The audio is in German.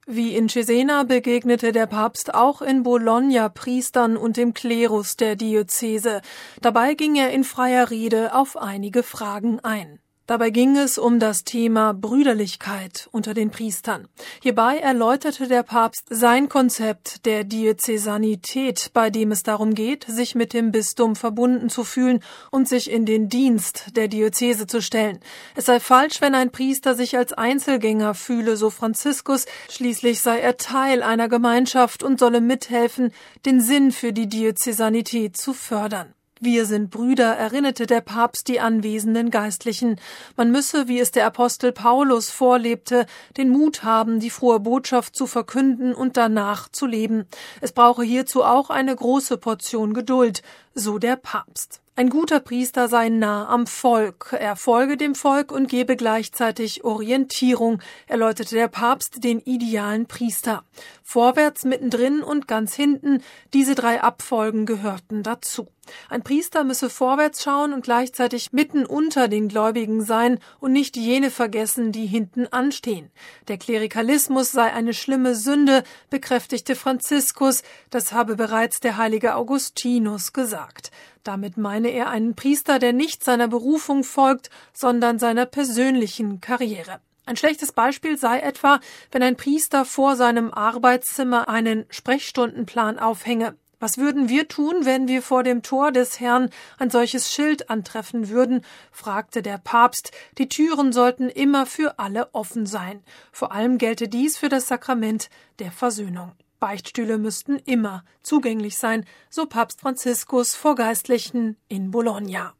Wie in Cesena begegnete der Papst auch in Bologna Priestern und dem Klerus der Diözese. Dabei ging er in freier Rede auf einige Fragen ein. Dabei ging es um das Thema Brüderlichkeit unter den Priestern. Hierbei erläuterte der Papst sein Konzept der Diözesanität, bei dem es darum geht, sich mit dem Bistum verbunden zu fühlen und sich in den Dienst der Diözese zu stellen. Es sei falsch, wenn ein Priester sich als Einzelgänger fühle, so Franziskus. Schließlich sei er Teil einer Gemeinschaft und solle mithelfen, den Sinn für die Diözesanität zu fördern. Wir sind Brüder, erinnerte der Papst die anwesenden Geistlichen. Man müsse, wie es der Apostel Paulus vorlebte, den Mut haben, die frohe Botschaft zu verkünden und danach zu leben. Es brauche hierzu auch eine große Portion Geduld, so der Papst. Ein guter Priester sei nah am Volk. Er folge dem Volk und gebe gleichzeitig Orientierung, erläuterte der Papst den idealen Priester. Vorwärts, mittendrin und ganz hinten, diese 3 Abfolgen gehörten dazu. Ein Priester müsse vorwärts schauen und gleichzeitig mitten unter den Gläubigen sein und nicht jene vergessen, die hinten anstehen. Der Klerikalismus sei eine schlimme Sünde, bekräftigte Franziskus, das habe bereits der heilige Augustinus gesagt. Damit meine er einen Priester, der nicht seiner Berufung folgt, sondern seiner persönlichen Karriere. Ein schlechtes Beispiel sei etwa, wenn ein Priester vor seinem Arbeitszimmer einen Sprechstundenplan aufhänge. Was würden wir tun, wenn wir vor dem Tor des Herrn ein solches Schild antreffen würden, fragte der Papst. Die Türen sollten immer für alle offen sein. Vor allem gelte dies für das Sakrament der Versöhnung. Beichtstühle müssten immer zugänglich sein, so Papst Franziskus vor Geistlichen in Bologna.